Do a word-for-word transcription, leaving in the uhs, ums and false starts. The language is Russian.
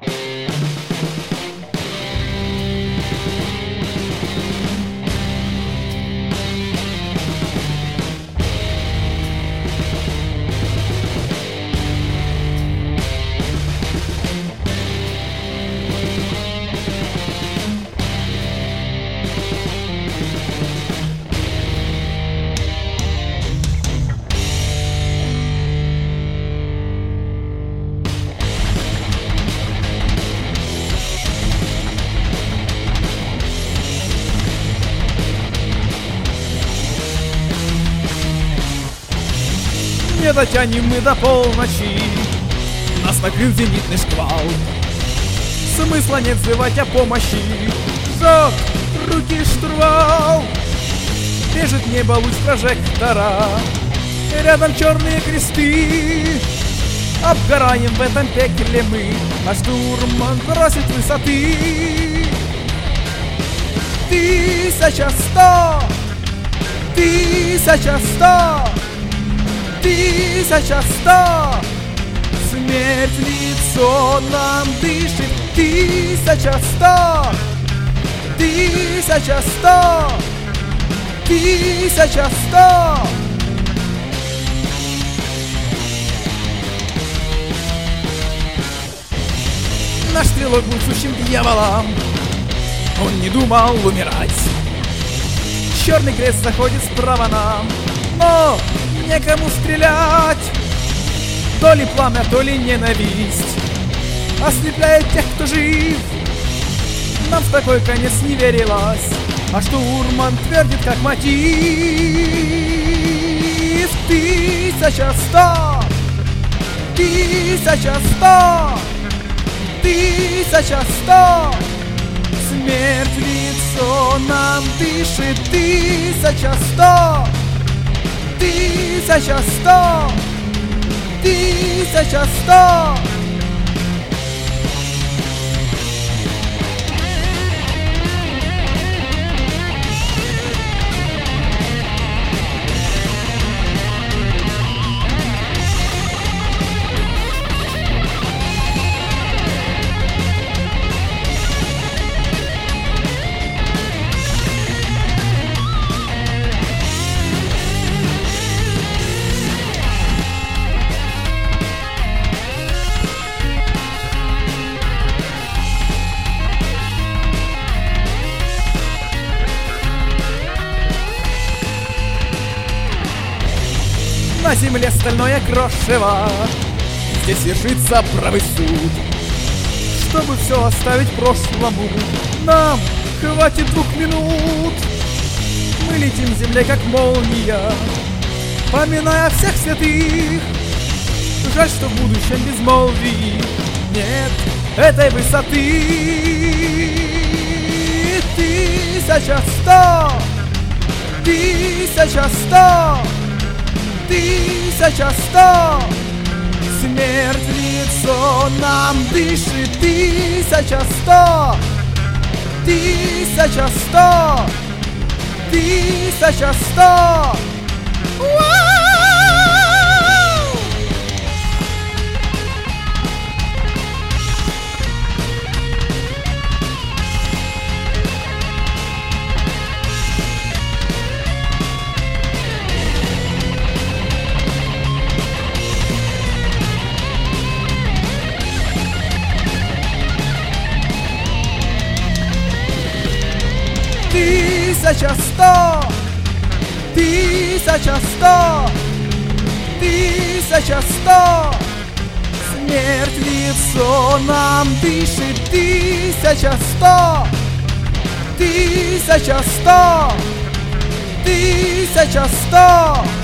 Не дотянем мы до полночи, нас накрыл зенитный шквал. Смысла нет взывать о помощи, жжет руки штурвал. Бежит небо луч прожектора, рядом черные кресты. Обгораем в этом пекле мы, а штурман бросит высоты. Тысяча сто, тысяча сто, тысяча сто. Смерть в лицо нам дышит. Тысяча сто, тысяча сто, тысяча сто. Наш стрелок был сущим дьяволом, он не думал умирать. Черный крест заходит справа нам, но некому стрелять. То ли пламя, то ли ненависть ослепляет тех, кто жив. Нам в такой конец не верилось, а штурман твердит как мотив. Тысяча сто, тысяча сто, тысяча сто. Смерть в лицо нам дышит. Тысяча сто, тысяча сто, тысяча сто. На земле стальное крошево, здесь вершится правый суд. Чтобы все оставить прошлому, нам хватит двух минут. Мы летим в земле как молния, поминая всех святых. Жаль, что в будущем безмолвии нет этой высоты. Тысяча сто, тысяча сто, тысяча сто. Смерть в лицо нам дышит. Тысяча сто, тысяча сто, тысяча сто. Тысяча сто, тысяча сто, тысяча сто. Смерть в лицо нам дышит. Тысяча сто, тысяча сто, тысяча сто.